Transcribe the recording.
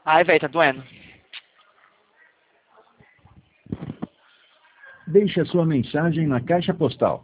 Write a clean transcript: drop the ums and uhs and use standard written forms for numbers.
Ai, velho, tá doendo. Deixe a sua mensagem na caixa postal